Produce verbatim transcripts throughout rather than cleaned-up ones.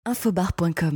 infobar point com.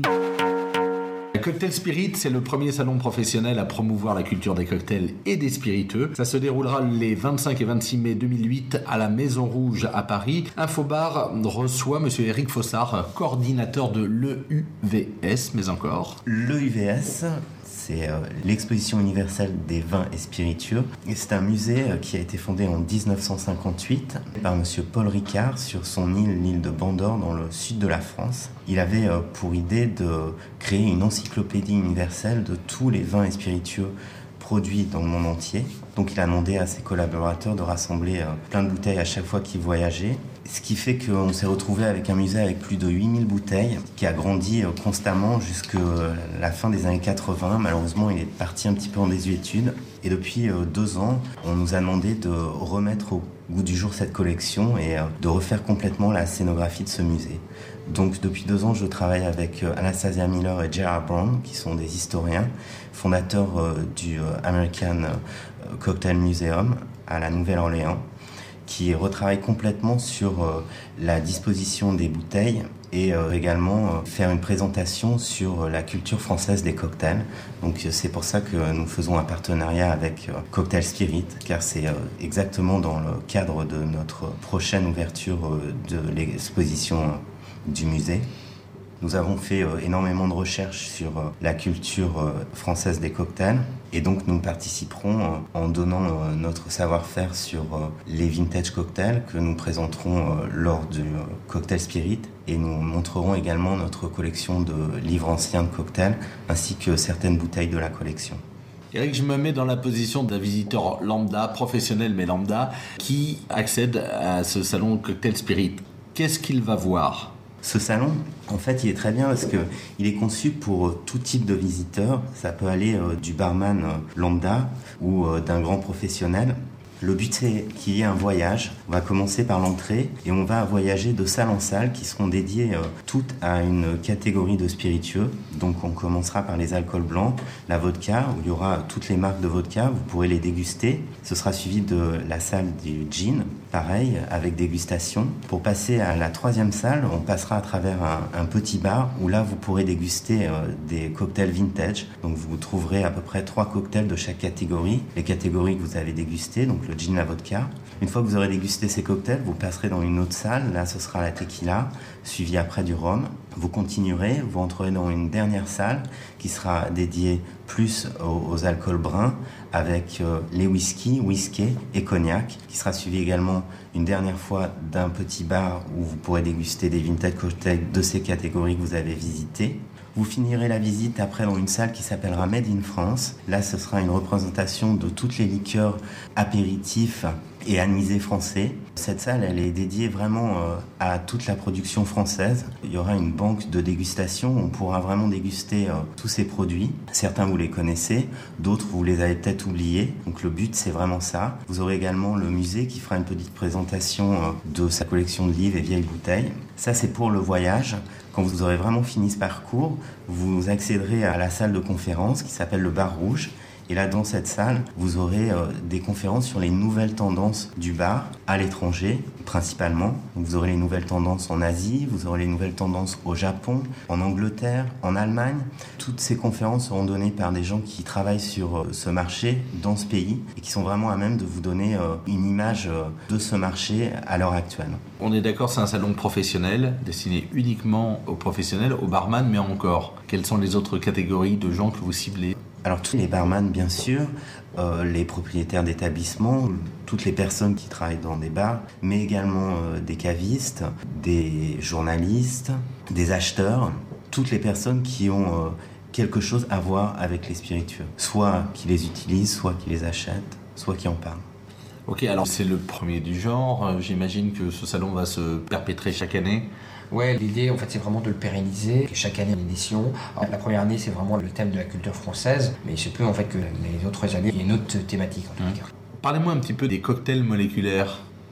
Cocktail Spirit, c'est le premier salon professionnel à promouvoir la culture des cocktails et des spiritueux. Ça se déroulera les vingt-cinq et vingt-six mai deux mille huit à la Maison Rouge à Paris. Infobar reçoit monsieur Eric Fossard, coordinateur de l'E U V S, mais encore. L'E U V S, c'est euh, l'exposition universelle des vins et spiritueux. Et c'est un musée euh, qui a été fondé en dix-neuf cent cinquante-huit par monsieur Paul Ricard sur son île, l'île de Bandor, dans le sud de la France. Il avait euh, pour idée de créer une encyclopédie universelle de tous les vins et spiritueux produits dans le monde entier. Donc il a demandé à ses collaborateurs de rassembler euh, plein de bouteilles à chaque fois qu'ils voyageaient. Ce qui fait qu'on s'est retrouvé avec un musée avec plus de huit mille bouteilles qui a grandi euh, constamment jusqu'à la fin des années quatre-vingts. Malheureusement, il est parti un petit peu en désuétude. Et depuis euh, deux ans, on nous a demandé de remettre au goût du jour cette collection et euh, de refaire complètement la scénographie de ce musée. Donc depuis deux ans, je travaille avec euh, Anastasia Miller et Gerard Brown, qui sont des historiens, fondateurs euh, du euh, American euh, Cocktail Museum à la Nouvelle-Orléans, qui retravaille complètement sur euh, la disposition des bouteilles et euh, également euh, faire une présentation sur euh, la culture française des cocktails. Donc euh, c'est pour ça que nous faisons un partenariat avec euh, Cocktail Spirit, car c'est euh, exactement dans le cadre de notre prochaine ouverture euh, de l'exposition euh, du musée. Nous avons fait euh, énormément de recherches sur euh, la culture euh, française des cocktails et donc nous participerons euh, en donnant euh, notre savoir-faire sur euh, les vintage cocktails que nous présenterons euh, lors du euh, Cocktail Spirit et nous montrerons également notre collection de livres anciens de cocktails ainsi que certaines bouteilles de la collection. Eric, je me mets dans la position d'un visiteur lambda, professionnel mais lambda, qui accède à ce salon Cocktail Spirit. Qu'est-ce qu'il va voir ? Ce salon, en fait, il est très bien parce que il est conçu pour euh, tout type de visiteurs. Ça peut aller euh, du barman euh, lambda ou euh, d'un grand professionnel. Le but, c'est qu'il y ait un voyage. On va commencer par l'entrée et on va voyager de salle en salle qui seront dédiées euh, toutes à une catégorie de spiritueux. Donc, on commencera par les alcools blancs, la vodka, où il y aura toutes les marques de vodka. Vous pourrez les déguster. Ce sera suivi de la salle du gin, pareil, avec dégustation. Pour passer à la troisième salle, on passera à travers un, un petit bar où là, vous pourrez déguster euh, des cocktails vintage. Donc, vous trouverez à peu près trois cocktails de chaque catégorie. Les catégories que vous avez dégustées, donc le gin, la vodka. Une fois que vous aurez dégusté ces cocktails, vous passerez dans une autre salle. Là, ce sera la tequila, suivi après du rhum. Vous continuerez, vous entrerez dans une dernière salle qui sera dédiée plus aux, aux alcools bruns avec euh, les whisky, whisky et cognac, qui sera suivi également une dernière fois d'un petit bar où vous pourrez déguster des vintage cocktails de ces catégories que vous avez visitées. Vous finirez la visite après dans une salle qui s'appellera Made in France. Là, ce sera une représentation de toutes les liqueurs apéritifs et anisés français. Cette salle, elle est dédiée vraiment euh, à toute la production française. Il y aura une banque de dégustation où on pourra vraiment déguster euh, tous ces produits. Certains, vous les connaissez, d'autres, vous les avez peut-être oubliés. Donc le but, c'est vraiment ça. Vous aurez également le musée qui fera une petite présentation euh, de sa collection de livres et vieilles bouteilles. Ça, c'est pour le voyage. Quand vous aurez vraiment fini ce parcours, vous accéderez à la salle de conférence qui s'appelle le Bar Rouge. Et là, dans cette salle, vous aurez euh, des conférences sur les nouvelles tendances du bar à l'étranger, principalement. Donc, vous aurez les nouvelles tendances en Asie, vous aurez les nouvelles tendances au Japon, en Angleterre, en Allemagne. Toutes ces conférences seront données par des gens qui travaillent sur euh, ce marché, dans ce pays, et qui sont vraiment à même de vous donner euh, une image euh, de ce marché à l'heure actuelle. On est d'accord, c'est un salon professionnel, destiné uniquement aux professionnels, aux barman, mais encore. Quelles sont les autres catégories de gens que vous ciblez ? Alors tous les barman, bien sûr, euh, les propriétaires d'établissements, toutes les personnes qui travaillent dans des bars, mais également euh, des cavistes, des journalistes, des acheteurs, toutes les personnes qui ont euh, quelque chose à voir avec les spiritueux, soit qui les utilisent, soit qui les achètent, soit qui en parlent. Ok, alors c'est le premier du genre. J'imagine que ce salon va se perpétrer chaque année. Ouais, l'idée en fait c'est vraiment de le pérenniser. Chaque année une édition. Alors, la première année c'est vraiment le thème de la culture française, mais il se peut en fait que les autres années il y ait une autre thématique en tout Mmh. cas. Parlez-moi un petit peu des cocktails moléculaires.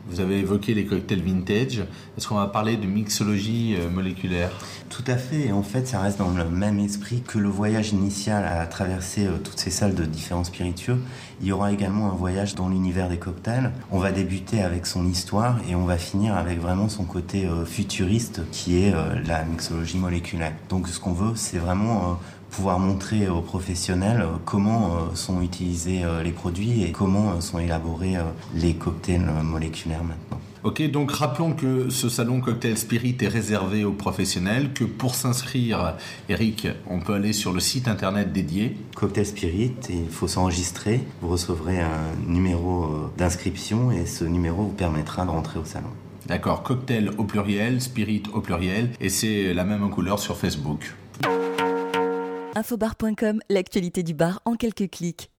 Vous avez évoqué les cocktails vintage. Est-ce qu'on va parler de mixologie moléculaire ? Tout à fait. Et en fait, ça reste dans le même esprit que le voyage initial à traverser toutes ces salles de différents spiritueux. Il y aura également un voyage dans l'univers des cocktails. On va débuter avec son histoire et on va finir avec vraiment son côté futuriste qui est la mixologie moléculaire. Donc ce qu'on veut, c'est vraiment pouvoir montrer aux professionnels comment sont utilisés les produits et comment sont élaborés les cocktails moléculaires maintenant. Ok, donc rappelons que ce salon Cocktail Spirit est réservé aux professionnels, que pour s'inscrire, Eric, on peut aller sur le site internet dédié. Cocktail Spirit, il faut s'enregistrer, vous recevrez un numéro d'inscription et ce numéro vous permettra de rentrer au salon. D'accord, cocktail au pluriel, spirit au pluriel, et c'est la même en couleur sur Facebook. Infobar point com, l'actualité du bar en quelques clics.